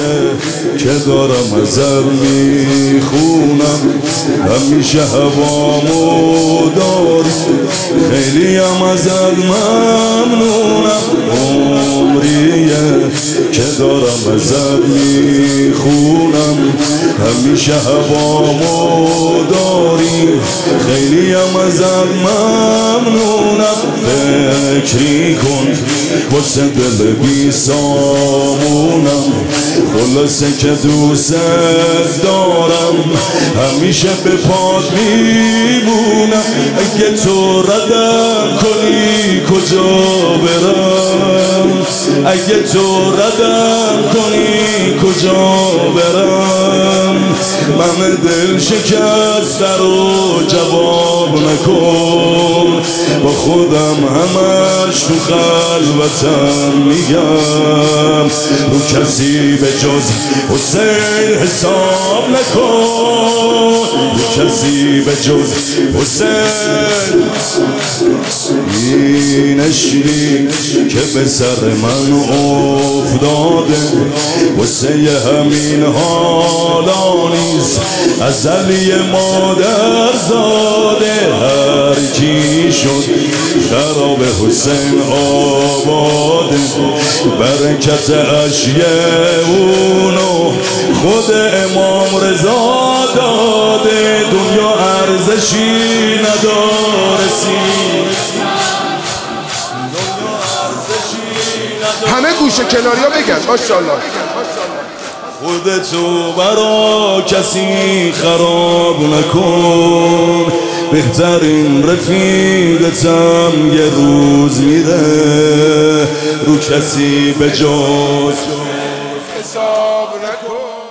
که دارم ازت میخونم، همیشه هوامو داری، خیلی هم ازت ممنونم. عمریه که دارم ازت میخونم، همیشه هوامو داری، خیلی هم ازت ممنونم. فکری کن واسه دل بی سامونم، خلاصه که دوست دارم، همیشه به پات میمونم. اگه تو ردم کنی کجا برم، اگه تو ردم کنی کجا برم. من دل شکسته رو جواب نکن، با خودم همش تو خلوتم میگم، رو کسی به جز حسین حساب نکن، رو کسی به جز حسین. این عشقی که به سر من افتاده، واسه همین حالا نیست، ازلی مادر زاده. هر کی شد خراب حسین آباده، برکت اشیه اونو خود امام رضا داده. دنیا ارزشی نداره، همه گوشه کناریا بگن ماشاءالله. خودتو برا کسی خراب نکن، بهترین رفیقتم یه روز میره، رو کسی به جز حساب نکن.